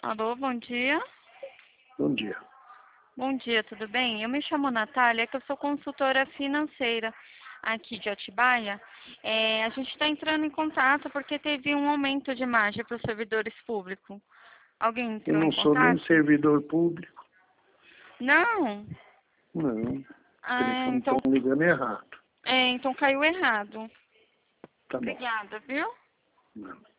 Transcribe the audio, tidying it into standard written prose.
Alô, bom dia. Bom dia. Bom dia, tudo bem? Eu me chamo Natália, que eu sou consultora financeira aqui de Atibaia. A gente está entrando em contato porque teve um aumento de margem para os servidores públicos. Alguém Eu entrou em não sou nem contato? servidor público. Não? Não. O Ah, telefone estão ligando errado. então caiu errado. Tá bom. Obrigada, viu? Não.